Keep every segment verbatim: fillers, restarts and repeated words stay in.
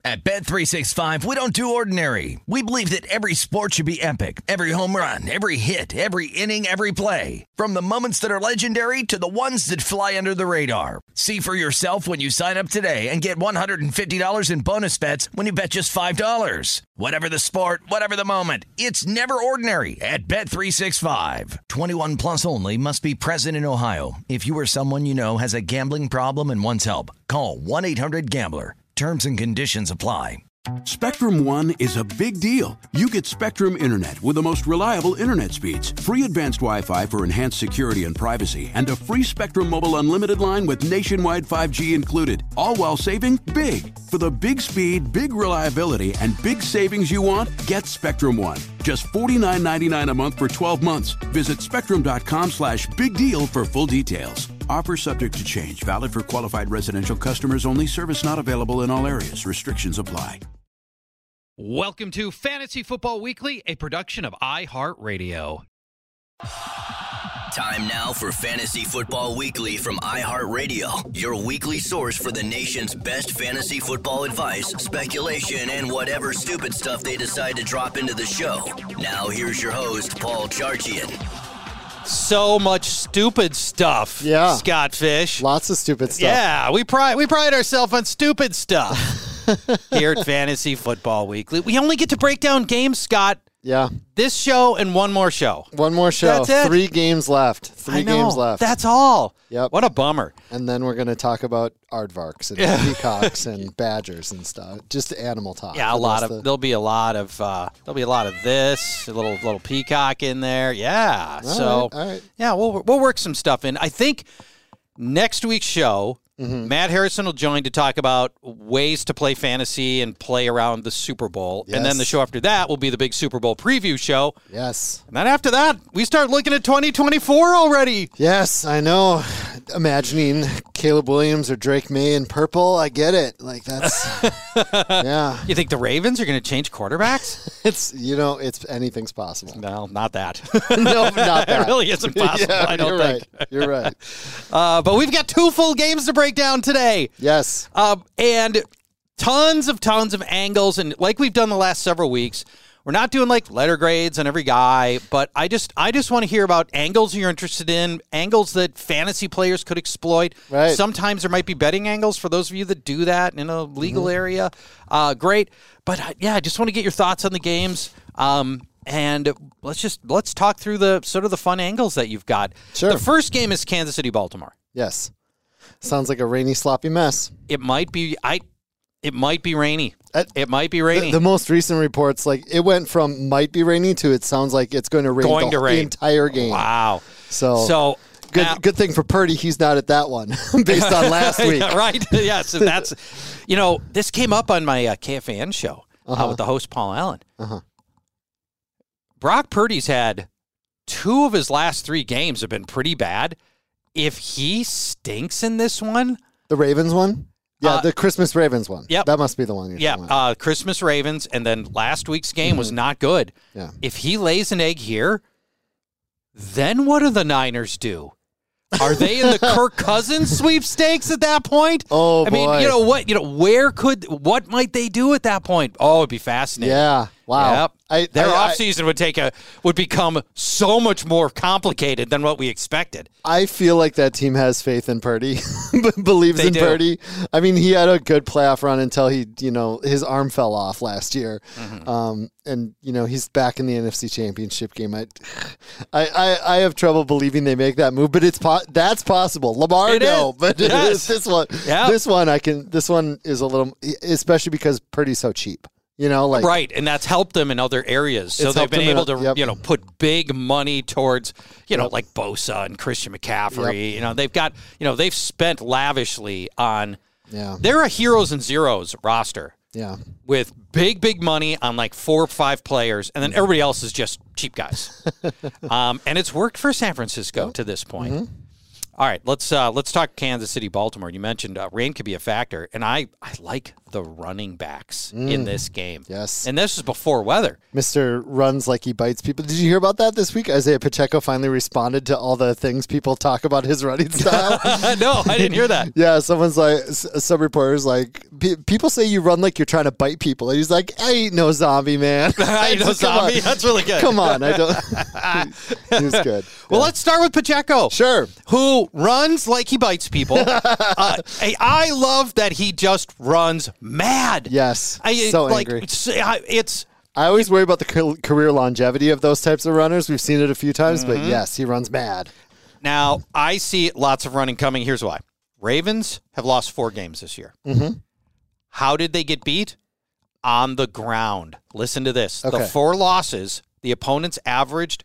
At Bet three sixty-five, we don't do ordinary. We believe that every sport should be epic. Every home run, every hit, every inning, every play. From the moments that are legendary to the ones that fly under the radar. See for yourself when you sign up today and get one hundred fifty dollars in bonus bets when you bet just five dollars. Whatever the sport, whatever the moment, it's never ordinary at Bet three sixty-five. twenty-one plus only. Must be present in Ohio. If you or someone you know has a gambling problem and wants help, call one eight hundred gambler. Terms and conditions apply. Spectrum One is a big deal. You get Spectrum Internet with the most reliable internet speeds, free advanced Wi-Fi for enhanced security and privacy, and a free Spectrum Mobile Unlimited line with nationwide five G included, all while saving big. For the big speed, big reliability, and big savings you want, get Spectrum One. Just forty-nine ninety-nine a month for twelve months. Visit spectrum.com slash big deal for full details. Offer subject to change. Valid for qualified residential customers only. Service not available in all areas. Restrictions apply. Welcome to Fantasy Football Weekly, a production of iHeartRadio. Time now for Fantasy Football Weekly from iHeartRadio, your weekly source for the nation's best fantasy football advice, speculation, and whatever stupid stuff they decide to drop into the show. Now here's your host, Paul Charchian. So much stupid stuff, yeah. Scott Fish. Lots of stupid stuff. Yeah, we pride we pride ourselves on stupid stuff here at Fantasy Football Weekly. We only get to break down games, Scott. Yeah. This show and one more show. One more show. That's it. Three games left. Three I know. games left. That's all. Yep. What a bummer. And then we're going to talk about aardvarks and peacocks and badgers and stuff. Just animal talk. Yeah, a lot of. The... There'll be a lot of. Uh, there'll be a lot of this. A little little peacock in there. Yeah. All so. right, all right. Yeah, we'll we'll work some stuff in. I think next week's show. Mm-hmm. Matt Harrison will join to talk about ways to play fantasy and play around the Super Bowl. Yes. And then the show after that will be the big Super Bowl preview show. Yes. And then after that, we start looking at twenty twenty-four already. Yes, I know. Imagining Caleb Williams or Drake May in purple, I get it. Like, that's, yeah. You think the Ravens are going to change quarterbacks? It's, you know, it's anything's possible. No, not that. No, not that. It really isn't possible, yeah, I don't you're think. Right. You're right. Uh, but we've got two full games to break down today. Yes. Uh, and tons of, tons of angles. And like we've done the last several weeks, we're not doing like letter grades on every guy, but I just I just want to hear about angles you're interested in, angles that fantasy players could exploit. Right. Sometimes there might be betting angles for those of you that do that in a legal mm-hmm. area. Uh, great. But uh, yeah, I just want to get your thoughts on the games. Um, and let's just let's talk through the sort of the fun angles that you've got. Sure. The first game is Kansas City, Baltimore. Yes. Sounds like a rainy, sloppy mess. It might be I it might be rainy. Uh, it might be rainy. The, the most recent reports, like, it went from might be rainy to it sounds like it's going to rain Going the, to rain. the entire game. Wow. So, so good now, good thing for Purdy, he's not at that one based on last week. Right? Yes. And that's, you know, this came up on my uh, K F A N show uh-huh. uh, with the host, Paul Allen. Uh-huh. Brock Purdy's had two of his last three games have been pretty bad. If he stinks in this one. The Ravens one? Yeah, uh, the Christmas Ravens one. Yep. That must be the one you're yeah, talking about. uh, Christmas Ravens, and then last week's game mm-hmm. was not good. Yeah. If he lays an egg here, then what do the Niners do? Are they in the Kirk Cousins sweepstakes at that point? Oh, I boy. mean, you know what? You know where could what might they do at that point? Oh, it'd be fascinating. Yeah. Wow. Yep. I, Their I, offseason would take a would become so much more complicated than what we expected. I feel like that team has faith in Purdy, believes They in do. Purdy. I mean, he had a good playoff run until he, you know, his arm fell off last year. Mm-hmm. Um, and, you know, he's back in the N F C Championship game. I, I, I, I have trouble believing they make that move, but it's po- that's possible. Lamar, It no, is. but Yes. this one, Yep. this one, I can. This one is a little, especially because Purdy's so cheap. You know, like right, and that's helped them in other areas. So It's they've helped been them in able a- to, yep. you know, put big money towards, you know, Yep. like Bosa and Christian McCaffrey. You know, they've got, you know, they've spent lavishly on. Yeah. They're a heroes and zeros roster Yeah. with big, big money on like four or five players, and then everybody else is just cheap guys. um, and it's worked for San Francisco to this point. Mm-hmm. All right, let's uh, let's talk Kansas City, Baltimore. You mentioned uh, rain could be a factor, and I, I like the running backs mm. in this game. Yes. And this is before weather. Mister runs like he bites people. Did you hear about that this week? Isaiah Pacheco finally responded to all the things people talk about his running style. No, I didn't hear that. Yeah, someone's like, some reporters like, people say you run like you're trying to bite people. And he's like, I ain't no zombie, man. I ain't no zombie. That's really good. Come on. I don't. He was good. Well, yeah. let's start with Pacheco. Sure. Who runs like he bites people. uh, I, I love that he just runs mad. Yes. I, so like, angry. It's, it's. I always worry about the career longevity of those types of runners. We've seen it a few times, mm-hmm. but yes, he runs mad. Now, I see lots of running coming. Here's why. Ravens have lost four games this year. Mm-hmm. How did they get beat? On the ground. Listen to this. Okay. The four losses, the opponents averaged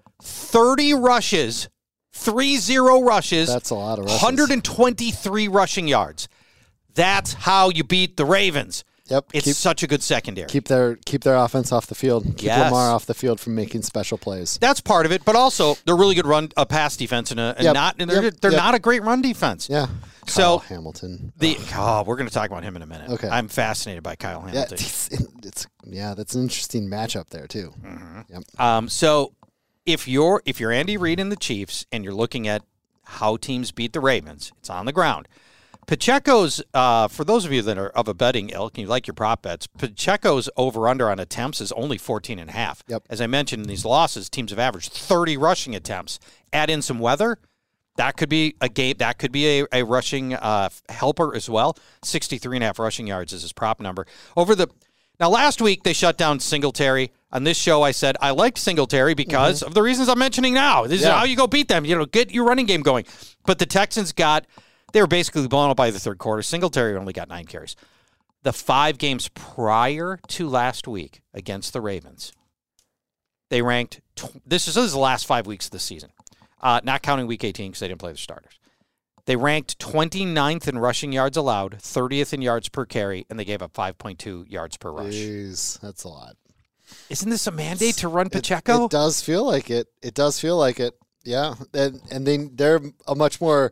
thirty rushes, three zero rushes. That's a lot of rushes. one hundred twenty-three rushing yards. That's how you beat the Ravens. Yep. It's keep, such a good secondary. Keep their keep their offense off the field. Keep yes. Lamar off the field from making special plays. That's part of it, but also they're really good run a uh, pass defense and, a, and yep. not and they're, yep. they're yep. not a great run defense. Yeah. So Kyle Hamilton. The oh, we're going to talk about him in a minute. Okay. I'm fascinated by Kyle Hamilton. Yeah, it's, it's yeah, that's an interesting matchup there too. Mm-hmm. Yep. Um, so if you're if you're Andy Reid and the Chiefs and you're looking at how teams beat the Ravens, it's on the ground. Pacheco's, uh, for those of you that are of a betting ilk and you like your prop bets, Pacheco's over-under on attempts is only fourteen and a half. Yep. As I mentioned, in these losses, teams have averaged thirty rushing attempts. Add in some weather, that could be a game. That could be a, a rushing uh, helper as well. sixty-three and a half rushing yards is his prop number. Over the Now, last week, they shut down Singletary. On this show, I said I liked Singletary because mm-hmm. of the reasons I'm mentioning now. This yeah. is how you go beat them. You know, get your running game going. But the Texans got... They were basically blown up by the third quarter. Singletary only got nine carries. The five games prior to last week against the Ravens, they ranked, tw- this, is, this is the last five weeks of the season, uh, not counting week eighteen because they didn't play the starters. They ranked twenty-ninth in rushing yards allowed, thirtieth in yards per carry, and they gave up five point two yards per rush. Jeez, that's a lot. Isn't this a mandate to run Pacheco? It, it does feel like it. It does feel like it. Yeah, and, and they, they're a much more...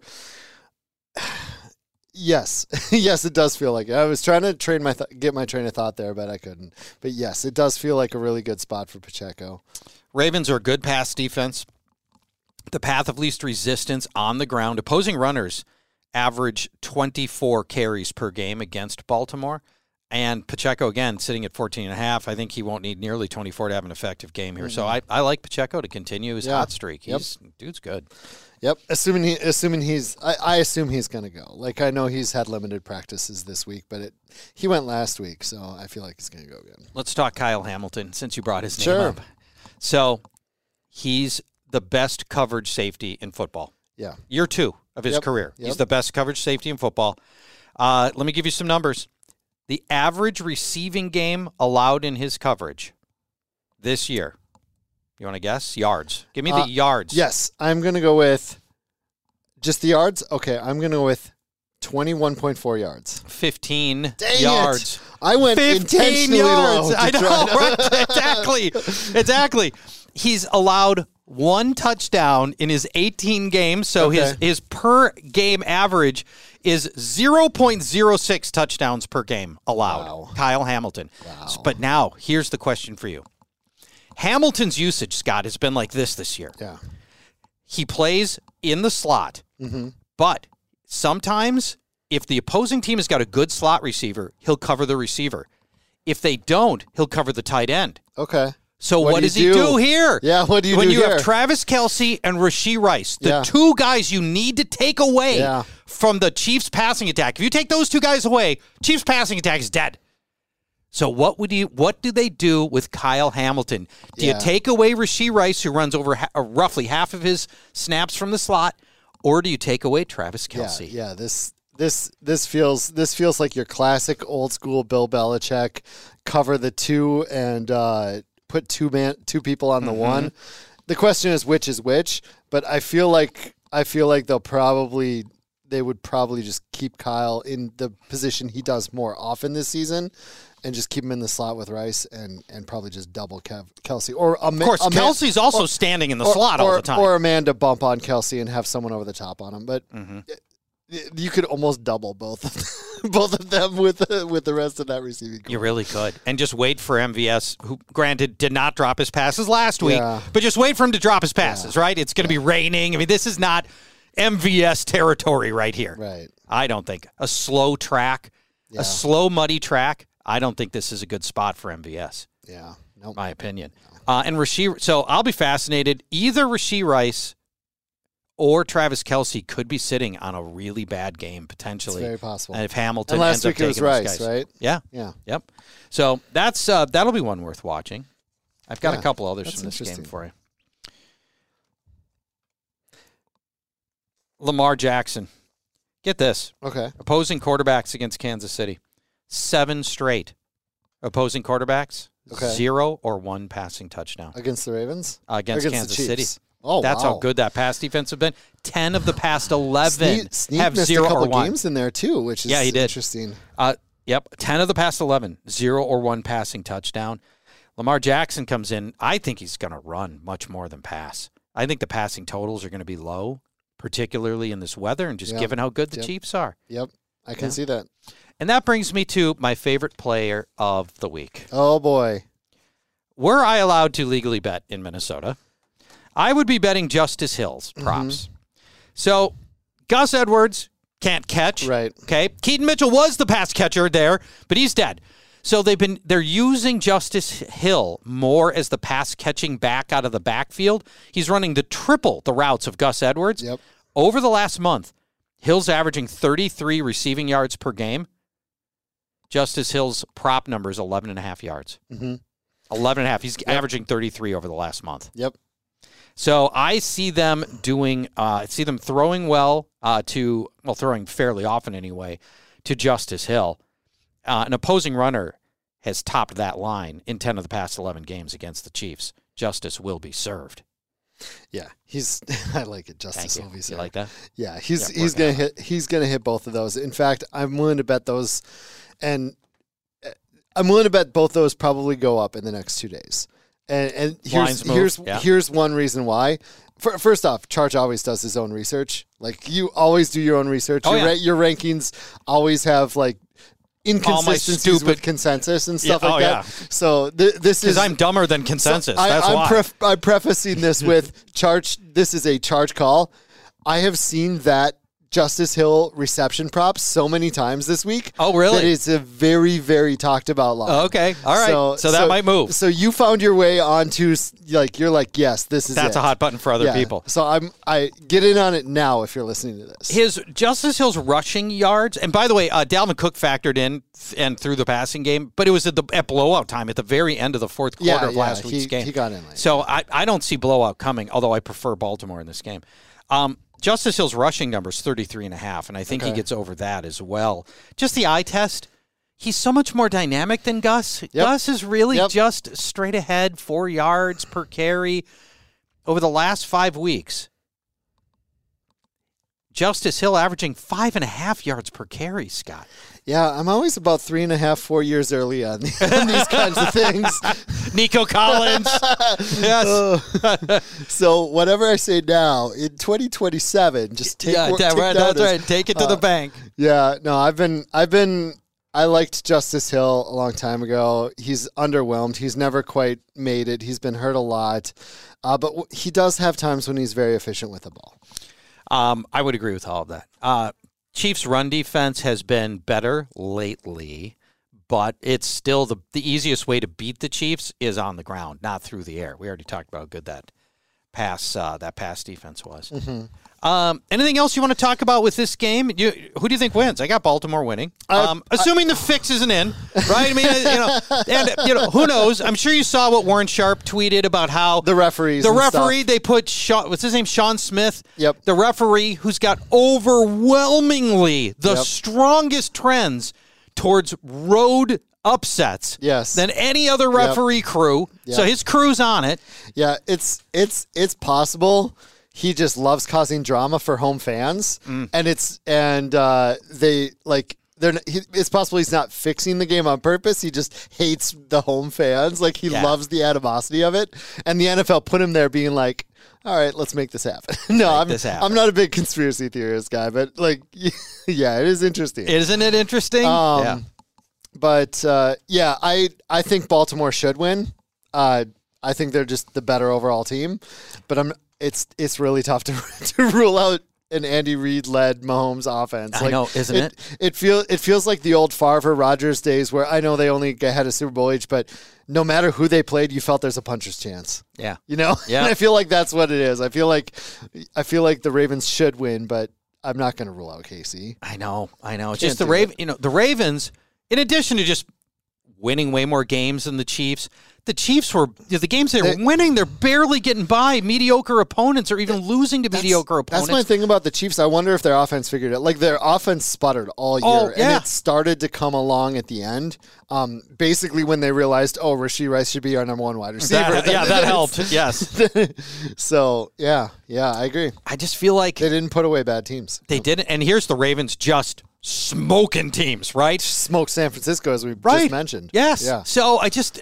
Yes, yes, it does feel like it. I was trying to train my th- get my train of thought there, but I couldn't. But yes, it does feel like a really good spot for Pacheco. Ravens are a good pass defense. The path of least resistance on the ground. Opposing runners average twenty-four carries per game against Baltimore. And Pacheco, again, sitting at fourteen and a half. I think he won't need nearly twenty-four to have an effective game here. Mm-hmm. So I, I like Pacheco to continue his yeah. hot streak. He's yep. Dude's good. Yep. Assuming he, assuming he's, I, I assume he's going to go. Like, I know he's had limited practices this week, but it he went last week, so I feel like he's going to go again. Let's talk Kyle Hamilton, since you brought his sure. name up. So he's the best coverage safety in football. Yeah. Year two of his yep. career. Yep. He's the best coverage safety in football. Uh, let me give you some numbers. The average receiving game allowed in his coverage this year. You want to guess? Yards. Give me the uh, yards. Yes. I'm going to go with just the yards. Okay. I'm going to go with twenty-one point four yards. fifteen Dang yards. It. I went intentionally yards. low. I know, right? Exactly. Exactly. He's allowed one touchdown in his eighteen games, so okay. his, his per game average is zero point zero six touchdowns per game allowed. Wow. Kyle Hamilton. Wow. But now, here's the question for you. Hamilton's usage, Scott, has been like this this year. Yeah. He plays in the slot, mm-hmm. but sometimes if the opposing team has got a good slot receiver, he'll cover the receiver. If they don't, he'll cover the tight end. Okay. So what, what do does do? he do here? Yeah, what do you when do you here? have Travis Kelce and Rashee Rice, the yeah. two guys you need to take away yeah. from the Chiefs' passing attack. If you take those two guys away, Chiefs' passing attack is dead. So what would you? What do they do with Kyle Hamilton? Do yeah. you take away Rashee Rice, who runs over ha- roughly half of his snaps from the slot, or do you take away Travis Kelce? Yeah, yeah this this this feels this feels like your classic old school Bill Belichick. Cover the two and uh, put two man two people on the mm-hmm. one. The question is which is which, but I feel like I feel like they'll probably they would probably just keep Kyle in the position he does more often this season. And just keep him in the slot with Rice and, and probably just double Kev, Kelce. Or a, of course, a Kelce's also or, standing in the or, slot or, all the time. Or Amanda bump on Kelce and have someone over the top on him. But mm-hmm. you could almost double both of both of them with uh, with the rest of that receiving core. You really could. And just wait for M V S, who, granted, did not drop his passes last week, Yeah. but just wait for him to drop his passes, Yeah. right? It's going to be raining. I mean, this is not M V S territory right here. Right. I don't think. A slow track, Yeah. a slow, muddy track, I don't think this is a good spot for M V S, Yeah. Nope. my opinion. Uh, and Rashee, so I'll be fascinated. Either Rashee Rice or Travis Kelce could be sitting on a really bad game, potentially. It's very possible. And if Hamilton And last ends up week it was taking those Rice, guys. right? Yeah. Yeah. Yep. So that's uh, that'll be one worth watching. I've got Yeah, a couple others that's from this game interesting. for you. Lamar Jackson. Get this. Okay. Opposing quarterbacks against Kansas City. Seven straight opposing quarterbacks. Okay. Zero or one passing touchdown Against the Ravens? uh, against, Or against Kansas the City. Chiefs? Oh, That's wow. how good that pass defense have been. Ten of the past eleven Snead, Snead have missed zero a couple or one. games in there too, which is Yeah, he did. interesting. Uh, yep, ten of the past eleven, zero or one passing touchdown. Lamar Jackson comes in. I think he's going to run much more than pass. I think the passing totals are going to be low, particularly in this weather and just Yeah. given how good the Yep. Chiefs are. Yep, I can Yeah. see that. And that brings me to my favorite player of the week. Oh boy. Were I allowed to legally bet in Minnesota, I would be betting Justice Hill's props. Mm-hmm. So Gus Edwards can't catch. Right. Okay. Keaton Mitchell was the pass catcher there, but he's dead. So they've been they're using Justice Hill more as the pass catching back out of the backfield. He's running the triple the routes of Gus Edwards. Yep. Over the last month, Hill's averaging thirty-three receiving yards per game. Justice Hill's prop number is eleven and a half yards. Mm-hmm. eleven and a half. He's averaging thirty-three over the last month. Yep. So I see them doing, uh, I see them throwing well uh, to, well, throwing fairly often anyway, to Justice Hill. Uh, an opposing runner has topped that line in ten of the past eleven games against the Chiefs. Justice will be served. Yeah, he's. I like it. Justice Thank you. will be You served. like that? Yeah, he's Yeah, he's working gonna on hit. He's gonna hit both of those. In fact, I'm willing to bet those, and uh, I'm willing to bet both those probably go up in the next two days. And and here's Lines move, here's yeah. here's one reason why. For, first off, Charge always does his own research. Like you always do your own research. Oh, your, yeah. ra- your rankings always have like inconsistencies stupid- with consensus and stuff Yeah, like oh, that. yeah. So th- this is Because I'm dumber than consensus. so I, That's I'm, why. pref- I'm prefacing this with charge. This is a charge call. I have seen that Justice Hill reception props so many times this week. Oh, really? That it's a very, very talked about line. Oh, okay. All right. So that might move. So you found your way onto like you're like, yes, this is That's it. a hot button for other Yeah. people. So I'm I get in on it now if you're listening to this. His Justice Hill's rushing yards, and by the way, uh, Dalvin Cook factored in th- and through the passing game, but it was at the at blowout time at the very end of the fourth quarter Yeah, of yeah, last he- week's game. he got in late. So I, I don't see blowout coming, although I prefer Baltimore in this game. Um, Justice Hill's rushing number is thirty-three and a half, and I think he Okay. gets over that as well. Just the eye test. He's so much more dynamic than Gus. Gus is really Yep. just straight ahead, four yards per carry. Over the last five weeks, Justice Hill averaging five and a half yards per carry, Scott. Yeah, I'm always about three and a half, four years early on, on these kinds of things. Nico Collins. Yes. Uh, so whatever I say now in twenty twenty-seven, just take, yeah, wor- that- take right, that's notice. right. Take it to Uh, the bank. Yeah, no, I've been, I've been, I liked Justice Hill a long time ago. He's underwhelmed. He's never quite made it. He's been hurt a lot, uh, but w- he does have times when he's very efficient with the ball. Um, I would agree with all of that. Uh, Chiefs' run defense has been better lately, but it's still the the easiest way to beat the Chiefs is on the ground, not through the air. We already talked about how good that pass uh, that pass defense was. Um, anything else you want to talk about with this game? You, who do you think wins? I got Baltimore winning, um, assuming the fix isn't in, right? I mean, you know, and you know, who knows? I'm sure you saw what Warren Sharp tweeted about how The referees the and referee, stuff. they put Sean, what's his name, Sean Smith. Yep. The referee who's got overwhelmingly the Yep. strongest trends towards road upsets Yes. than any other referee crew. So Yep. his crew's on it. Yeah, it's it's it's possible. He just loves causing drama for home fans, Mm. and it's and uh, they like they're. n- He, it's possible he's not fixing the game on purpose. He just hates the home fans. Like he Yeah. loves the animosity of it, and the N F L put him there, being like, all right, let's make this happen. no, I'm, this happen. I'm not a big conspiracy theorist guy, but like, yeah, it is interesting. Isn't it interesting? Um, yeah. But uh, yeah, I I think Baltimore should win. Uh, I think they're just the better overall team. But I'm it's it's really tough to to rule out an Andy Reid led Mahomes offense. I like, know, isn't it? It, it feels it feels like the old Favre Rodgers days where I know they only had a Super Bowl each, but no matter who they played, you felt there's a puncher's chance. Yeah. You know? Yeah. And I feel like that's what it is. I feel like I feel like the Ravens should win, but I'm not going to rule out K C. I know, I know. It's Can't just the do Raven. it. You know, the Ravens. In addition to just winning way more games than the Chiefs, the Chiefs were the games they were They- winning. They're barely getting by mediocre opponents, or even losing to mediocre opponents. That's my thing about the Chiefs. I wonder if their offense figured it. Like their offense sputtered all year, Oh, yeah. and it started to come along at the end. Um, basically, when they realized, oh, Rashee Rice should be our number one wide receiver. That- yeah, that helped. Yes, So yeah, yeah, I agree. I just feel like They didn't put away bad teams. they didn't. And here's the Ravens just smoking teams, right? Smoked San Francisco, as we Right. just mentioned. Yes. Yeah. So I just.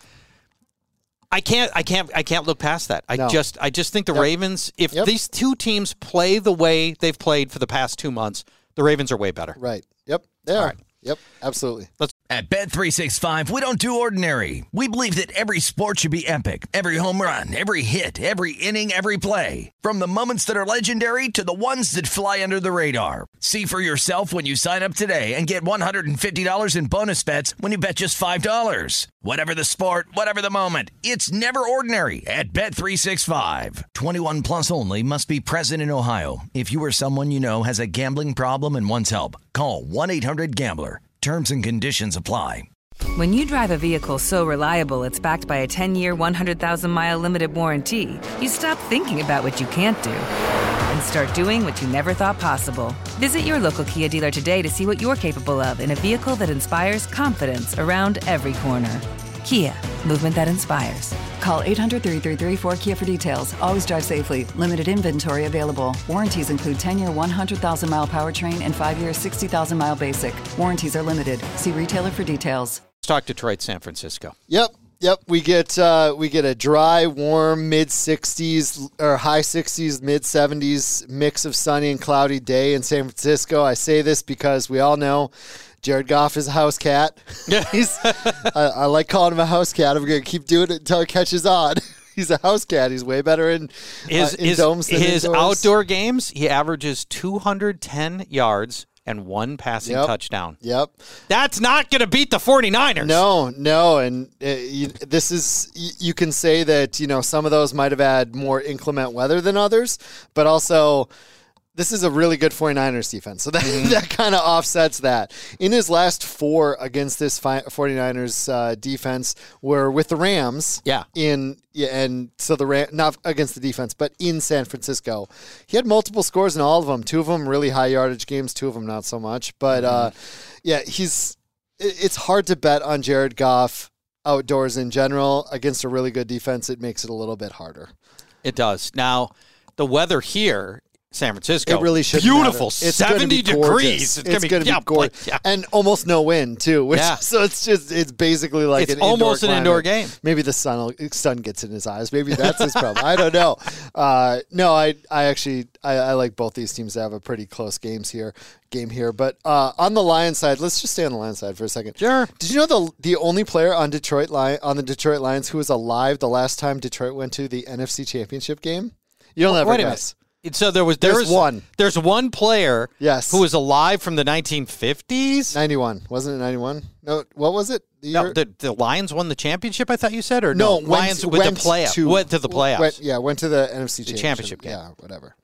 I can't, I can't, I can't look past that. I No. just, I just think the Yep. Ravens. If Yep. these two teams play the way they've played for the past two months, the Ravens are way better. Right. Yep. They All are. right. Yep. Absolutely. At Bet three sixty-five, we don't do ordinary. We believe that every sport should be epic. Every home run, every hit, every inning, every play. From the moments that are legendary to the ones that fly under the radar. See for yourself when you sign up today and get one hundred fifty dollars in bonus bets when you bet just five dollars. Whatever the sport, whatever the moment, it's never ordinary at Bet three sixty-five. twenty-one plus only. Must be present in Ohio. If you or someone you know has a gambling problem and wants help, call one eight hundred gambler. Terms and conditions apply. When you drive a vehicle so reliable it's backed by a ten-year, one hundred thousand mile limited warranty, you stop thinking about what you can't do and start doing what you never thought possible. Visit your local Kia dealer today to see what you're capable of in a vehicle that inspires confidence around every corner. Kia, movement that inspires. Call eight hundred, three three three, four K I A for details. Always drive safely. Limited inventory available. Warranties include ten-year, one hundred thousand mile powertrain and five-year, sixty thousand mile basic. Warranties are limited. See retailer for details. Let's talk Detroit, San Francisco. Yep. Yep, we get uh, we get a dry, warm, mid sixties or high sixties, mid seventies mix of sunny and cloudy day in San Francisco. I say this because we all know Jared Goff is a house cat. He's, I, I like calling him a house cat. I'm going to keep doing it until it catches on. He's a house cat. He's way better in, His, uh, in his, domes than his indoors. outdoor games, he averages two hundred ten yards and one passing Yep. touchdown. Yep. That's not going to beat the 49ers. No, no, and uh, you, this is you, you can say that you know some of those might have had more inclement weather than others, but also this is a really good 49ers defense, so that Mm-hmm. that kind of offsets that. In his last four against this fi- 49ers uh, defense were with the Rams, Yeah. in yeah, and so the Ram, not against the defense, but in San Francisco, he had multiple scores in all of them. Two of them really high yardage games, two of them not so much, but uh, yeah, he's. It's hard to bet on Jared Goff outdoors in general. Against a really good defense, it makes it a little bit harder. It does. Now, the weather here, San Francisco, It really should beautiful, matter. It's gonna seventy be gorgeous. degrees. It's, gonna be, going to yeah, be gorgeous, like, yeah. and almost no wind too. Which, Yeah. So it's just it's basically like It's an almost indoor an indoor climate. game. Maybe the sun will- sun gets in his eyes. Maybe that's his problem. I don't know. Uh, no, I I actually I, I like both these teams to have a pretty close games here. Game here, but uh, on the Lions side, let's just stay on the Lions side for a second. Sure. Did you know the the only player on Detroit Lion on the Detroit Lions who was alive the last time Detroit went to the N F C Championship game? You'll never Wait a guess. minute. So there was there There's was one. There's one player Yes. who was alive from the nineteen fifties. ninety-one wasn't it? ninety-one? No, what was it? The No, year? the, the Lions won the championship. I thought you said, or no, no, Lions went, with went the playoff to, went to the playoffs. Went, yeah, went to the N F C The championship. championship game. Yeah, whatever.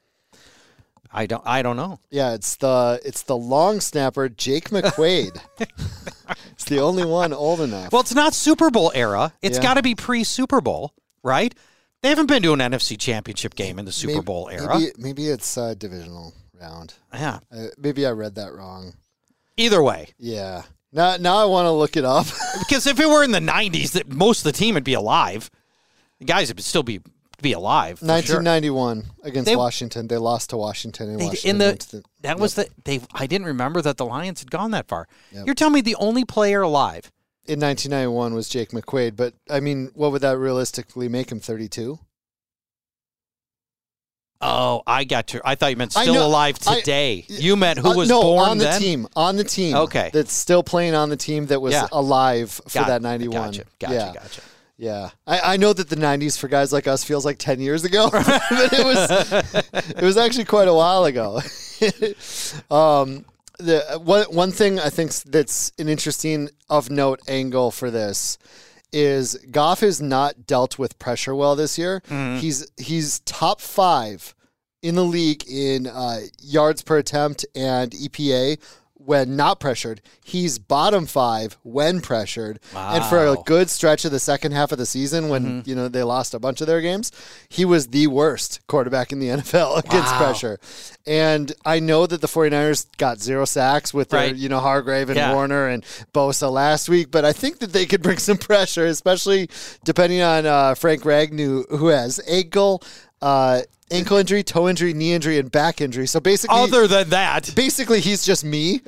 I don't. I don't know. Yeah, it's the it's the long snapper Jake McQuaid. It's the only one old enough. Well, it's not Super Bowl era. It's Yeah. got to be pre Super Bowl, right? They haven't been to an N F C championship game in the Super Maybe- Bowl era. Maybe, maybe it's uh, divisional round. Yeah. Uh, maybe I read that wrong. Either way, Yeah. Now, now I want to look it up. because if it were in the nineties, that most of the team would be alive. The guys would still be be alive. For nineteen sure. ninety-one against They- Washington. They lost to Washington, and They- Washington in the, went to the that was the they. I didn't remember that the Lions had gone that far. Yep. You're telling me the only player alive? in nineteen ninety-one was Jake McQuaid. But I mean, what would that realistically make him? thirty-two. Oh, I got you. I thought you meant I still know- alive I- today. you meant who Uh, was no, born on the then? team. On the team. Okay. That's still playing on the team that was Yeah. alive for Got- that ninety-one. Gotcha, gotcha, yeah. gotcha. Yeah. I, I know that the nineties for guys like us feels like ten years ago, but it was it was actually quite a while ago. um, the one one thing I think that's an interesting of note angle for this is Goff has not dealt with pressure well this year. Mm-hmm. He's he's top five in the league in uh, yards per attempt and E P A when not pressured. He's bottom five when pressured. And for a Wow. good stretch of the second half of the season when, Mm-hmm. you know, they lost a bunch of their games, he was the worst quarterback in the N F L against Wow. pressure. And I know that the 49ers got zero sacks with their, Right. you know, Hargrave and Yeah. Warner and Bosa last week, but I think that they could bring some pressure, especially depending on uh, Frank Ragnow, who has ankle, uh, ankle injury, toe injury, knee injury, and back injury. So basically, Other than that, basically he's just me.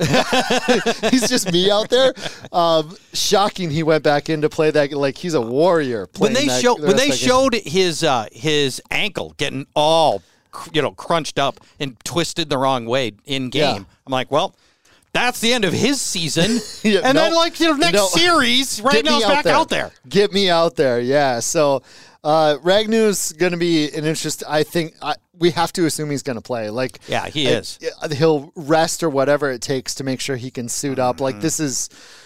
He's just me out there. Um, shocking, he went back in to play that like he's a warrior. when playing they that- show the when rest they of that game. showed his uh, his ankle getting all cr- you know crunched up and twisted the wrong way in game, Yeah. I'm like, well, that's the end of his season. Yeah, and then no, like you know next no. series, right Get now me it's out back there. out there. Get me out there. Yeah. So uh, Ragnew's going to be an interest. I think I, we have to assume he's going to play. Like, Yeah, he I- is. he'll rest or whatever it takes to make sure he can suit up. Mm-hmm. Like this is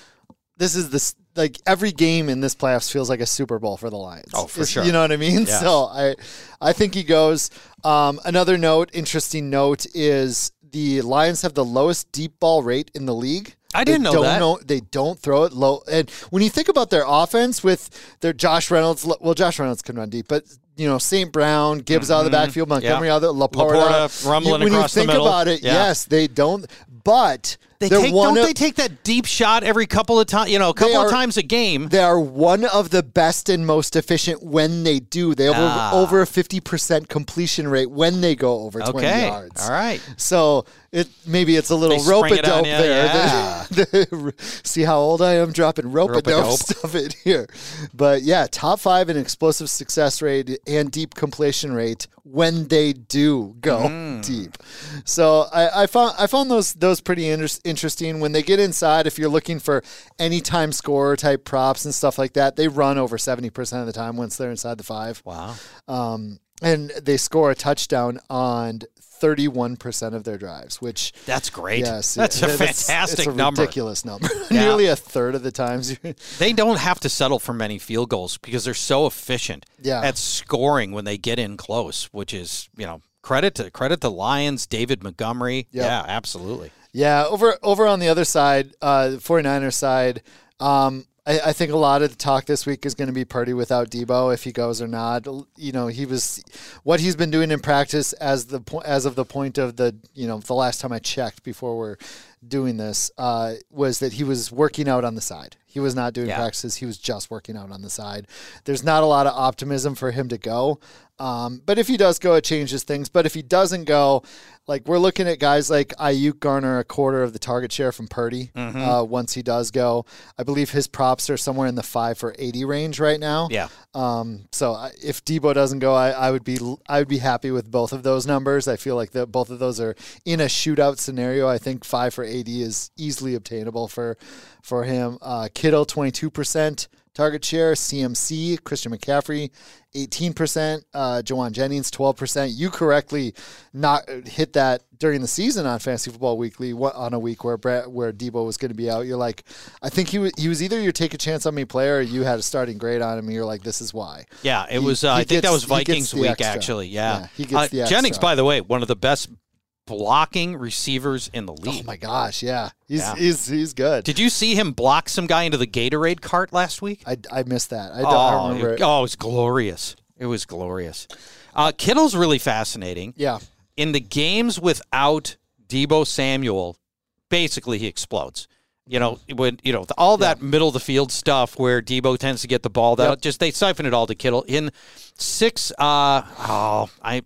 this is this like every game in this playoffs feels like a Super Bowl for the Lions. Oh, for It's- sure. You know what I mean? Yes. So I I think he goes. Um, another note, interesting note is the Lions have the lowest deep ball rate in the league. I didn't They know don't that. Know, they don't throw it low. And when you think about their offense with their Josh Reynolds, well, Josh Reynolds can run deep, but you know, Saint Brown, Gibbs out of the backfield, Montgomery Yeah. out of the Laporta, Laporta rumbling you, when across you the think middle. about it, Yeah. yes, they don't. But They they're take, one don't of, they take that deep shot every couple of times? You know, a couple are- of times a game. They are one of the best and most efficient when they do. They have Ah. over, over a fifty percent completion rate when they go over twenty Okay, yards. all right. So it maybe it's a little They spring it on rope-a-dope you, there. yeah. The- see how old I am dropping rope-a-dope Rope-a-dope. stuff in here. But yeah, top five in explosive success rate and deep completion rate when they do go Mm. deep. So I, I found I found those those pretty inter- interesting. When they get inside, if you're looking for anytime scorer type props and stuff like that, they run over seventy percent of the time once they're inside the five. Wow. Um, and they score a touchdown on thirty-one percent of their drives, which That's great. yes, That's a yeah, fantastic it's a number. ridiculous number. Yeah. Nearly a third of the times. you- They don't have to settle for many field goals because they're so efficient Yeah. at scoring when they get in close, which is, you know, credit to credit to Lions, David Montgomery. Yep. Yeah, absolutely. Yeah, over over on the other side, uh, the 49ers side, um, I, I think a lot of the talk this week is going to be Purdy without Debo, if he goes or not. You know, he was what he's been doing in practice as the po- as of the point of the you know the last time I checked before we're doing this uh, was that he was working out on the side. He was not doing Yeah. practices. He was just working out on the side. There's not a lot of optimism for him to go. Um, but if he does go, it changes things. But if he doesn't go, like we're looking at guys like Ayuk garner a quarter of the target share from Purdy Mm-hmm. uh, once he does go. I believe his props are somewhere in the five for eighty range right now. Yeah. Um, so I- if Debo doesn't go, I, I would be I would be happy with both of those numbers. I feel like the, both of those are in a shootout scenario. I think five for eighty is easily obtainable for for him. Uh, Kittle twenty-two percent target share. C M C Christian McCaffrey eighteen percent. Uh, Jawan Jennings twelve percent. You correctly not hit that during the season on Fantasy Football Weekly what- on a week where Brett, where Debo was going to be out. You're like, I think he was he was either your take a chance on me player or you had a starting grade on him. And you're like, this is why. Yeah, it He- was. Uh, he I think that gets- was he gets Vikings the week, extra. actually. Yeah, Yeah, he gets uh, the Jennings, extra. by the way, one of the best blocking receivers in the league. Oh my gosh, yeah, he's Yeah. he's he's good. Did you see him block some guy into the Gatorade cart last week? I, I missed that. I don't I oh, remember. it, oh, it was glorious. It was glorious. Uh, Kittle's really fascinating. Yeah, In the games without Debo Samuel, basically he explodes. You know, when you know all that middle of the field stuff where Debo tends to get the ball, that Yep. just they siphon it all to Kittle. In six, uh, oh, I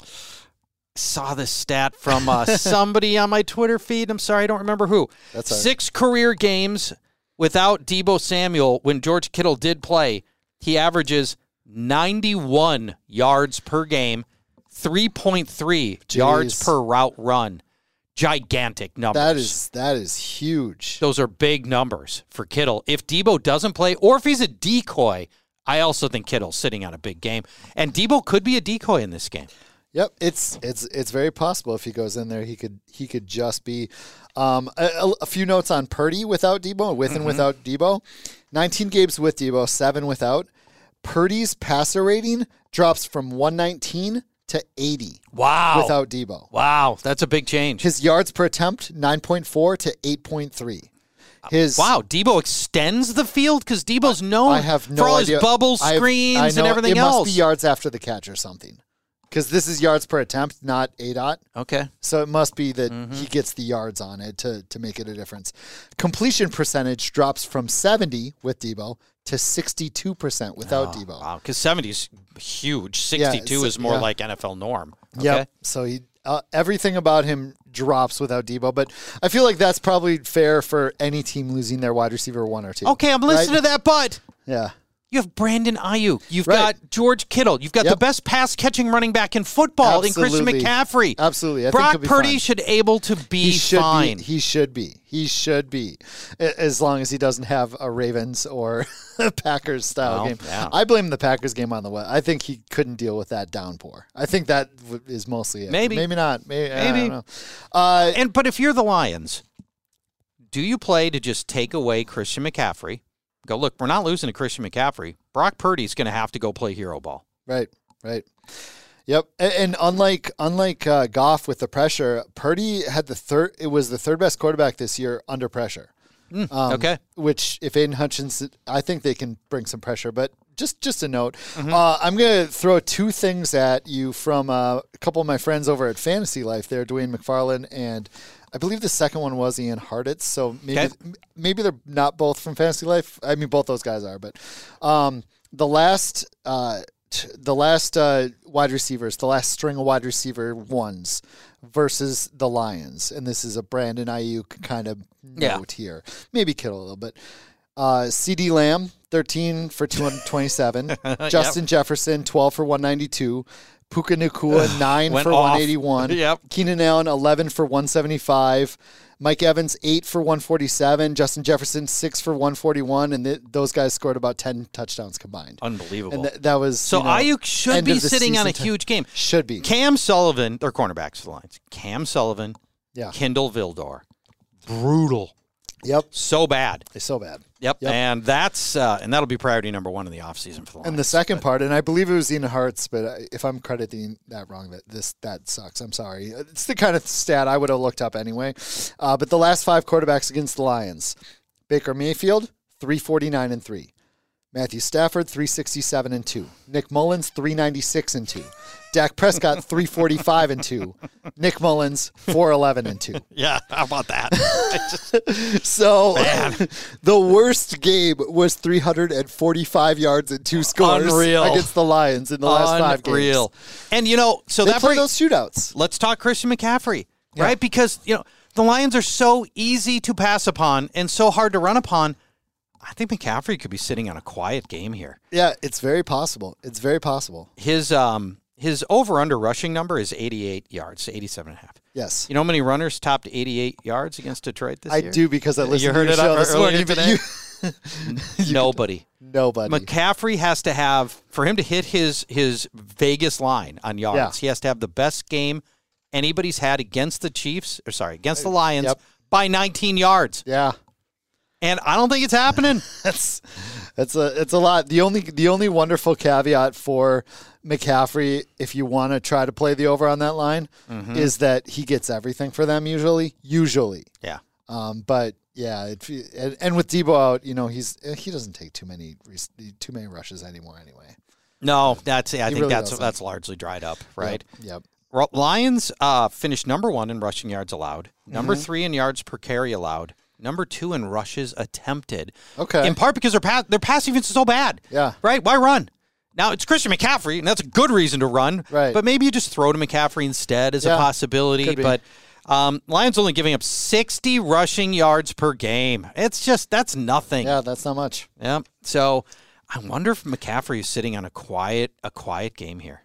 saw this stat from uh, somebody on my Twitter feed. I'm sorry, I don't remember who. That's all right. Six career games without Debo Samuel. When George Kittle did play, he averages ninety-one yards per game, three point three yards per route run. Gigantic numbers. That is that is huge. Those are big numbers for Kittle. If Debo doesn't play, or if he's a decoy, I also think Kittle's sitting on a big game. And Debo could be a decoy in this game. Yep, it's it's it's very possible if he goes in there, he could he could just be. Um, a, a few notes on Purdy without Debo, with and mm-hmm. without Debo. nineteen games with Debo, seven without. Purdy's passer rating drops from one nineteen to eighty. Wow. Without Debo. Wow, that's a big change. His yards per attempt, nine point four to eight point three. His Wow, Debo extends the field because Debo's known I have no for all idea. his bubble I have- screens I know, and everything it else. It must be yards after the catch or something. Because this is yards per attempt, not A DOT. Okay. So it must be that Mm-hmm. he gets the yards on it to, to make it a difference. Completion percentage drops from seventy with Debo to sixty-two percent without Oh, Debo. Wow, because seventy is huge. sixty-two so- is more yeah. like N F L norm. Okay. Yep. So he uh, everything about him drops without Debo, but I feel like that's probably fair for any team losing their wide receiver one or two. Okay, I'm listening right? to that, but Yeah. you have Brandon Ayuk. You've Right. got George Kittle. You've got Yep. the best pass-catching running back in football in Christian Absolutely. McCaffrey. Absolutely. I think Brock he'll be Purdy fine. should able to be He should fine. be. He should be. He should be. A- As long as he doesn't have a Ravens or a Packers style Well, game. yeah. I blame the Packers game on the way. I think he couldn't deal with that downpour. I think that w- is mostly it. Maybe. Maybe not. Maybe. I Maybe. don't know. Uh, And but if you're the Lions, do you play to just take away Christian McCaffrey? Go, look, we're not losing to Christian McCaffrey. Brock Purdy's going to have to go play hero ball. Right, right. Yep. And, and unlike unlike uh, Goff with the pressure, Purdy had the third. It was the third best quarterback this year under pressure. Um, okay. Which, if Aiden Hutchinson, I think they can bring some pressure. But just just a note, Mm-hmm. uh, I'm going to throw two things at you from uh, a couple of my friends over at Fantasy Life. There, Dwayne McFarland, and I believe the second one was Ian Harditz. So maybe Okay. maybe they're not both from Fantasy Life. I mean, both those guys are. But um, the last. Uh, The last uh, wide receivers, the last string of wide receiver ones versus the Lions, and this is a Brandon Ayuk kind of Yeah. note here. Maybe Kittle a little bit. Uh, C D Lamb, thirteen for two twenty-seven. Justin Jefferson, twelve for one ninety-two. Puka Nacua, nine Went for off. one eighty-one. Yep. Keenan Allen, eleven for one seventy-five. Mike Evans, eight for one forty-seven. Justin Jefferson, six for one forty-one. And th- those guys scored about ten touchdowns combined. Unbelievable. And th- that was so you know, Ayuk should end be of the sitting on a season huge game. Should be. Cam Sullivan, they're cornerbacks for the Lions. Cam Sullivan, Yeah. Kindle Vildor. Brutal. Yep. So bad. It's so bad. Yep. Yep. And that's uh, and that'll be priority number one in the offseason for the Lions. And the second part, and I believe it was Ian Hartz, but I- if I'm crediting that wrong, that this that sucks. I'm sorry. It's the kind of stat I would have looked up anyway. Uh, but the last five quarterbacks against the Lions: Baker Mayfield, three forty-nine and three; Matthew Stafford, three sixty-seven and two; Nick Mullins, three ninety-six and two; Dak Prescott, three forty-five and two; Nick Mullins, four eleven and two. Yeah, how about that? So the worst game was three forty-five yards and two scores Unreal. against the Lions in the last five games. Unreal. And you know, so They that play brings, those shootouts. let's talk Christian McCaffrey, Yeah. right? Because, you know, the Lions are so easy to pass upon and so hard to run upon. I think McCaffrey could be sitting on a quiet game here. Yeah, it's very possible. It's very possible. His um his over-under rushing number is eighty-eight yards, eighty-seven and a half. Yes. You know how many runners topped eighty-eight yards against Detroit this I year? do because I You listened heard to it your show up this earlier morning. But today? you, Nobody. nobody. McCaffrey has to have, for him to hit his his Vegas line on yards, Yeah. he has to have the best game anybody's had against the Chiefs, or sorry, against the Lions Yep. by nineteen yards. Yeah. And I don't think it's happening. That's that's a it's a lot. The only the only wonderful caveat for McCaffrey, if you want to try to play the over on that line, Mm-hmm. is that he gets everything for them usually. Usually. Yeah. Um, but yeah, it, and, and with Debo out, you know, he's he doesn't take too many too many rushes anymore anyway. No, that's I think really that's doesn't. that's largely dried up, right? Yep. yep. Ro- Lions uh, finished number one in rushing yards allowed, number Mm-hmm. three in yards per carry allowed, number two in rushes attempted. Okay. In part because their pass their pass defense is so bad. Yeah. Right? Why run? Now it's Christian McCaffrey, and that's a good reason to run. Right. But maybe you just throw to McCaffrey instead as Yeah, a possibility. could be. But um, Lions only giving up sixty rushing yards per game. It's just that's nothing. Yeah, that's not much. Yeah. So I wonder if McCaffrey is sitting on a quiet a quiet game here.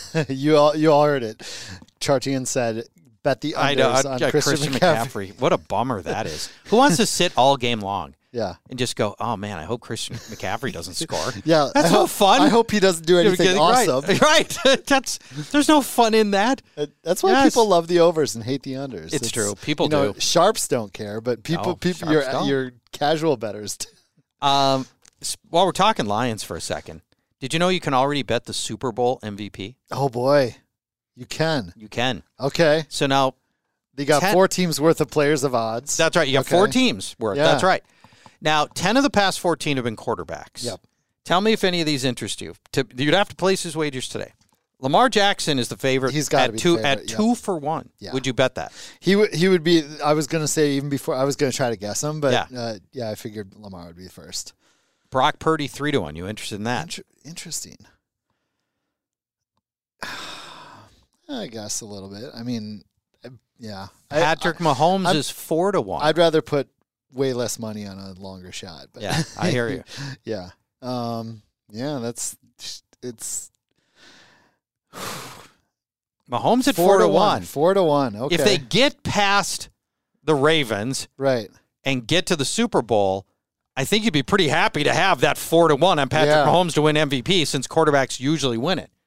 you all you all heard it. Chartian said, bet the unders I know, on yeah, Christian, Christian McCaffrey. McCaffrey. What a bummer that is. Who wants to sit all game long? Yeah. And just go, oh, man, I hope Christian McCaffrey doesn't score. Yeah. That's I no hope, fun. I hope he doesn't do anything Right. awesome. Right. That's There's no fun in that. That's why Yes. people love the overs and hate the unders. It's true. People you know, do. Sharps don't care, but people, No, people, sharps your don't. your casual bettors. Um, s- while we're talking Lions for a second, did you know you can already bet the Super Bowl M V P? Oh boy, you can. You can. Okay, So now, they got Ten- four teams worth of players of odds. that's right. You got Okay. four teams worth. Yeah. That's right. Now, ten of the past fourteen have been quarterbacks. Yep. Tell me if any of these interest you. To, you'd have to place his wagers today. Lamar Jackson is the favorite. He's gotta at be the two favorite, at yep. two for one. Yeah. Would you bet that? He would he would be. I was gonna say even before I was gonna try to guess him, but Yeah. yeah, uh, yeah I figured Lamar would be first. Brock Purdy three to one. You interested in that? Inter- interesting. I guess a little bit. I mean, I- yeah. I- Patrick Mahomes I'm- is four to one. I'd rather put way less money on a longer shot. But Yeah, I hear you. yeah. Um, yeah, that's it's Mahomes at four, to one. Four to one. Okay. If they get past the Ravens right. and get to the Super Bowl, I think you'd be pretty happy to have that four to one on Patrick Yeah. Mahomes to win M V P, since quarterbacks usually win it.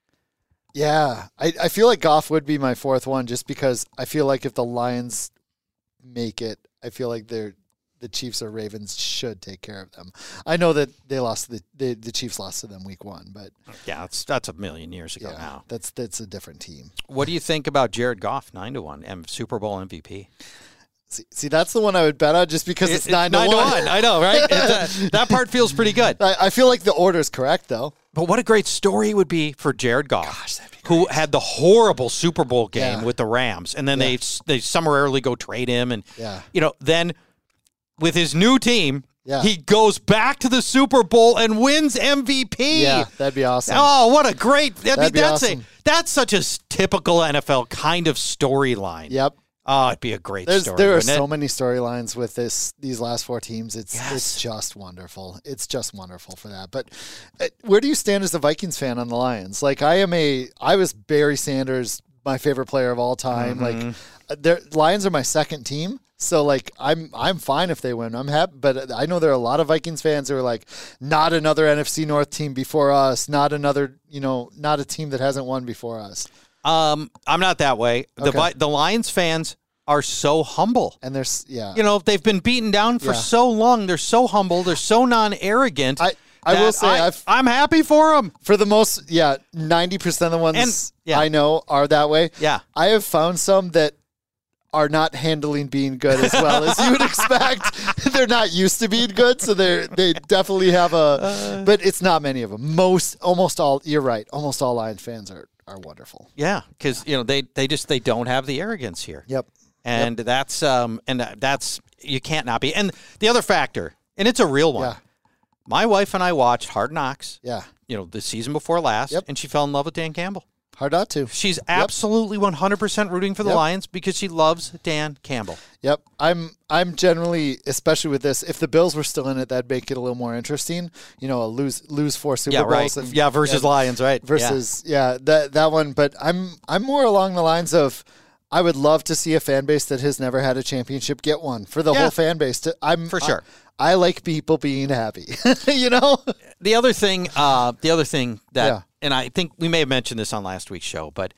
Yeah. I, I feel like Goff would be my fourth one just because I feel like if the Lions make it, I feel like they're the Chiefs or Ravens should take care of them. I know that they lost the the, the Chiefs lost to them week one, but Yeah, that's that's a million years ago yeah, now. that's that's a different team. What do you think about Jared Goff, nine to one, M- Super Bowl M V P? See, see, that's the one I would bet on just because it's, It- nine, to one. I know, right? It's, uh, that part feels pretty good. I, I feel like the order is correct though. But what a great story it would be for Jared Goff, who had the horrible Super Bowl game Yeah. with the Rams, and then Yeah. they they summarily go trade him, and Yeah. you know, then with his new team, Yeah. he goes back to the Super Bowl and wins M V P. Yeah, that'd be awesome. Oh, what a great! I mean, That'd be that's awesome. a that's such a s- typical N F L kind of storyline. Yep. Oh, it'd be a great There's story. there are wouldn't so it? many storylines with this these last four teams. It's Yes. it's just wonderful. It's just wonderful for that. But uh, where do you stand as a Vikings fan on the Lions? Like I am a I was Barry Sanders, my favorite player of all time. Mm-hmm. Like uh, their Lions are my second team. So like I'm I'm fine if they win. I'm happy, but I know there are a lot of Vikings fans who are like, not another N F C North team before us, not another, you know, not a team that hasn't won before us. Um, I'm not that way. The Okay. Vi- the Lions fans are so humble. And there's yeah. You know, they've been beaten down for Yeah. so long. They're so humble. They're so non-arrogant. I- I that will say I, I've- I'm happy for them. For the most, yeah, ninety percent of the ones And- yeah. I know are that way. Yeah. I have found some that are not handling being good as well as you would expect. They're not used to being good, so they they definitely have a. Uh. but it's not many of them. Most, almost all. You're right. Almost all Lions fans are are wonderful. Yeah, because you know they they just they don't have the arrogance here. Yep. And that's um and that's you can't not be. And the other factor, and it's a real one. Yeah. My wife and I watched Hard Knocks. Yeah. You know, the season before last, Yep. and she fell in love with Dan Campbell. Hard not to. She's absolutely one hundred percent rooting for the Yep. Lions because she loves Dan Campbell. Yep. I'm I'm generally, especially with this, if the Bills were still in it, that'd make it a little more interesting. You know, a lose lose four Super yeah, Bowls. right. And, yeah, versus Lions, right? versus yeah. that that one. But I'm I'm more along the lines of I would love to see a fan base that has never had a championship get one for the Yeah. whole fan base. To, I'm For sure. I, I like people being happy. you know. Yeah. The other thing, uh, the other thing that, Yeah. and I think we may have mentioned this on last week's show, but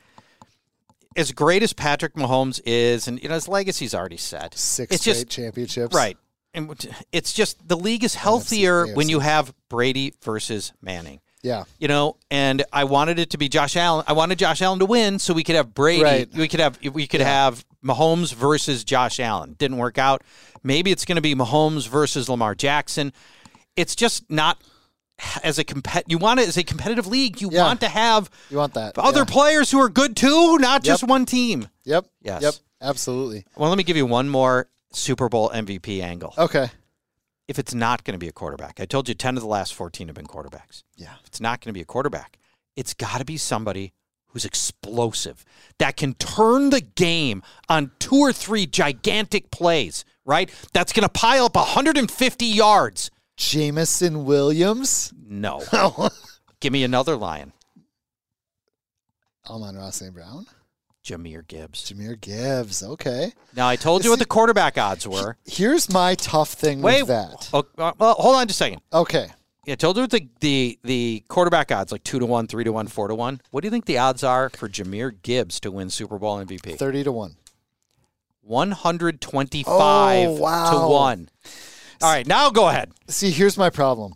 as great as Patrick Mahomes is, and you know his legacy's already set. Six it's straight just championships. right, and it's just the league is healthier A F C. when you have Brady versus Manning. Yeah. You know, and I wanted it to be Josh Allen. I wanted Josh Allen to win so we could have Brady. Right. We could have we could have Mahomes versus Josh Allen. Didn't work out. Maybe it's going to be Mahomes versus Lamar Jackson. It's just not as a compet. You want it as a competitive league. You Yeah. want to have You want that other yeah. players who are good too, not just Yep. one team. Yep. Yes. Yep. Absolutely. Well, let me give you one more Super Bowl M V P angle. Okay. If it's not going to be a quarterback, I told you ten of the last fourteen have been quarterbacks. Yeah. If it's not going to be a quarterback, it's got to be somebody who's explosive, that can turn the game on two or three gigantic plays, right? That's going to pile up one hundred fifty yards. Jameson Williams. No. Give me another Lion. Amon-Ra Saint Brown? Jahmyr Gibbs. Jahmyr Gibbs. Okay. Now, I told you what the quarterback odds were. Here's my tough thing Wait, with that. Oh, well, hold on just a second. Okay. Yeah, I told you what the, the, the quarterback odds, like two to one, three to one, four to one. What do you think the odds are for Jahmyr Gibbs to win Super Bowl M V P? thirty to one. one hundred twenty-five oh, wow. to one. All right, now go ahead. See, here's my problem.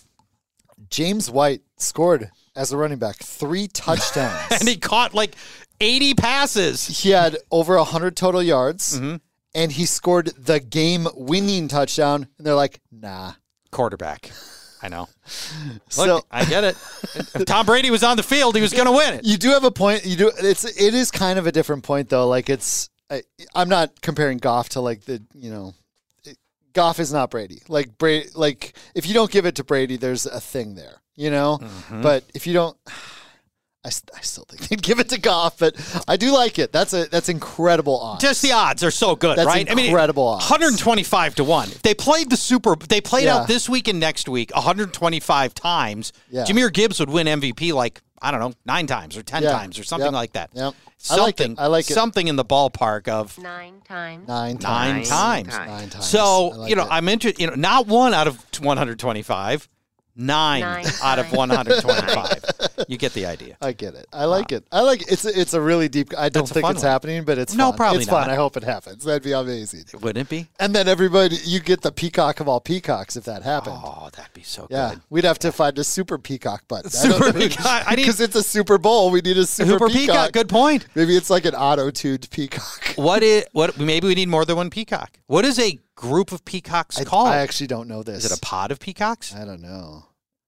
James White scored as a running back three touchdowns. And he caught like eighty passes. He had over one hundred total yards, mm-hmm. and he scored the game-winning touchdown. And they're like, nah. Quarterback. I know. So, Look, I get it. If Tom Brady was on the field, he was going to win it. You do have a point. You do. It's it is kind of a different point though. Like it's. I, I'm not comparing Goff to like the you know. It, Goff is not Brady. Like Brady. Like if you don't give it to Brady, there's a thing there. You know. Mm-hmm. But if you don't. I, I still think they'd give it to Goff, but I do like it. That's a that's incredible odds. Just the odds are so good, that's right? Incredible I mean, odds. one hundred twenty-five to one. If they played the Super, they played yeah. out this week and next week one hundred twenty-five times. Yeah. Jahmyr Gibbs would win M V P like I don't know nine times or ten yeah. times or something yep. like that. Yep. Something, I like it. I like it. Something in the ballpark of nine times. Nine nine times. times. Nine times. Nine times. So like you know, it. I'm interested. You know, not one out of one hundred twenty-five. Nine, Nine out of one hundred twenty-five. You get the idea. I get it. I like it. I like it. It's a, it's a really deep. I don't That's a think fun it's one. happening, but it's No, fun. probably it's not. fun. I hope it happens. That'd be amazing. Wouldn't it be? And then everybody, you get the peacock of all peacocks if that happened. Oh, that'd be so yeah, good. we'd have to find a super peacock button. Super peacock. I need- because it's a Super Bowl. We need a super, Super peacock. peacock. Good point. Maybe it's like an auto-tuned peacock. What is what? Maybe we need more than one peacock. What is a group of peacocks I, called? I actually don't know this. Is it a pod of peacocks? I don't know.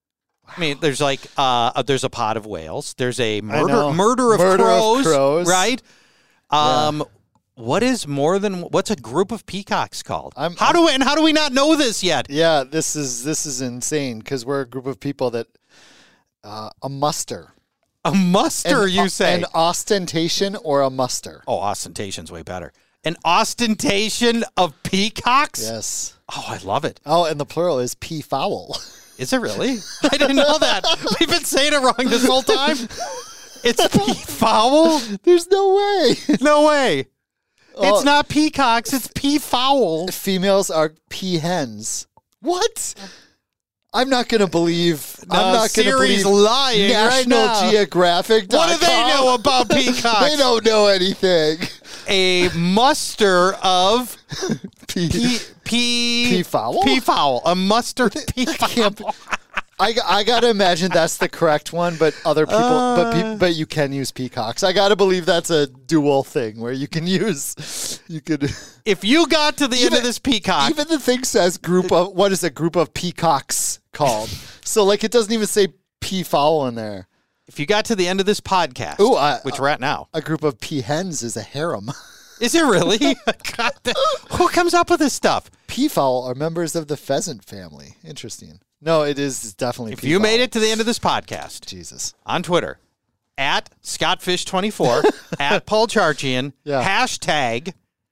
I mean, there's like uh, there's a pod of whales. There's a murder know. murder of Murder of crows, crows. right? Um, Yeah. what is more than what's a group of peacocks called? I'm- how do we, and how do we not know this yet? Yeah, this is this is insane because we're a group of people that uh, a muster. A muster, An- you say? an ostentation or a muster? Oh, ostentation's way better. An ostentation of peacocks? Yes. Oh, I love it. Oh, and the plural is peafowl. Is it really? I didn't know that. We've been saying it wrong this whole time. It's peafowl? There's no way. No way. Oh. It's not peacocks. It's peafowl. Females are peahens. What? I'm not going to believe. No, I'm not going to Siri's believe lying right National now. Geographic. What do they know about peacocks? They don't know anything. A muster of Pea, pea, pea, Peafowl? peafowl. A muster can't peafowl. I, I got to imagine that's the correct one, but other people, Uh, but pe- but you can use peacocks. I got to believe that's a dual thing where you can use, you could. If you got to the end Even- of this peacock, Even the thing says group of, what is a group of peacocks called? So like it doesn't even say peafowl in there. if you got to the end of this podcast, Ooh, I- which we're at now, A group of peahens is a harem. is it really? God, that- who comes up with this stuff? Peafowl are members of the pheasant family. Interesting. No, it is definitely If you peafowl. made it to the end of this podcast, Jesus. on Twitter, at Scottfish twenty-four, at Paul Charchian, Yeah. hashtag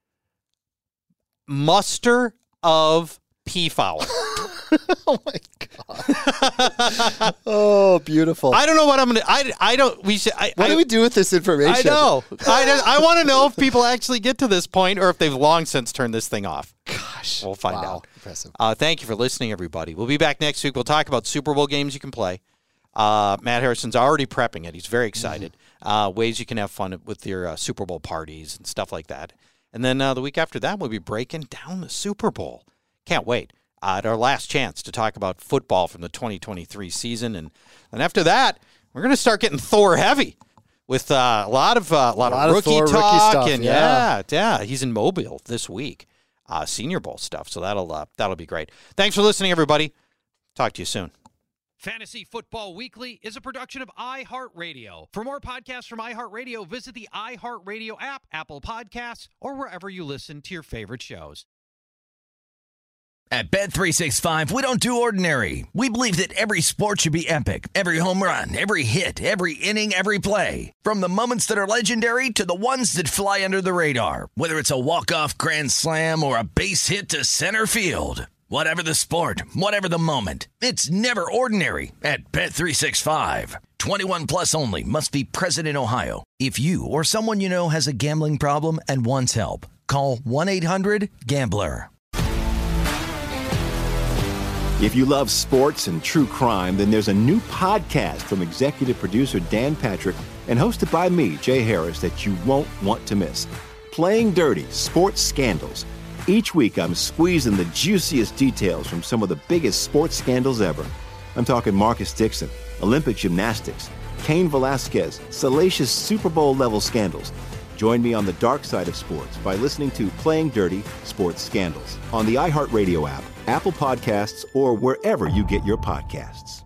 muster of peafowl. Oh my god. Oh, beautiful. I don't know what I'm gonna. I, I don't. We should. I, what I, do we do with this information? I know. I just- I want to know if people actually get to this point or if they've long since turned this thing off. Gosh. We'll find Wow. out. Impressive. Uh, thank you for listening, everybody. We'll be back next week. We'll talk about Super Bowl games you can play. Uh, Matt Harrison's already prepping it. He's very excited. Mm-hmm. Uh, ways you can have fun with your uh, Super Bowl parties and stuff like that. And then uh, the week after that, we'll be breaking down the Super Bowl. Can't wait. Uh, at our last chance to talk about football from the twenty twenty-three season. And, and after that, we're going to start getting Thor heavy with uh, a lot of uh, a lot, A lot of of rookie Thor rookie talk. stuff, and yeah. yeah, yeah, he's in Mobile this week. Uh, Senior Bowl stuff. So that'll uh, that'll be great. Thanks for listening, everybody. Talk to you soon. Fantasy Football Weekly is a production of iHeartRadio. For more podcasts from iHeartRadio, visit the iHeartRadio app, Apple Podcasts, or wherever you listen to your favorite shows. At Bet three sixty-five, we don't do ordinary. We believe that every sport should be epic. Every home run, every hit, every inning, every play. From the moments that are legendary to the ones that fly under the radar. Whether it's a walk-off grand slam or a base hit to center field. Whatever the sport, whatever the moment. It's never ordinary at Bet three sixty-five. twenty-one plus only. Must be present in Ohio. If you or someone you know has a gambling problem and wants help, call one eight hundred gambler. If you love sports and true crime, then there's a new podcast from executive producer Dan Patrick and hosted by me, Jay Harris, that you won't want to miss. Playing Dirty: Sports Scandals. Each week, I'm squeezing the juiciest details from some of the biggest sports scandals ever. I'm talking Marcus Dixon, Olympic gymnastics, Cain Velasquez, salacious Super Bowl-level scandals. Join me on the dark side of sports by listening to Playing Dirty: Sports Scandals on the iHeartRadio app, Apple Podcasts, or wherever you get your podcasts.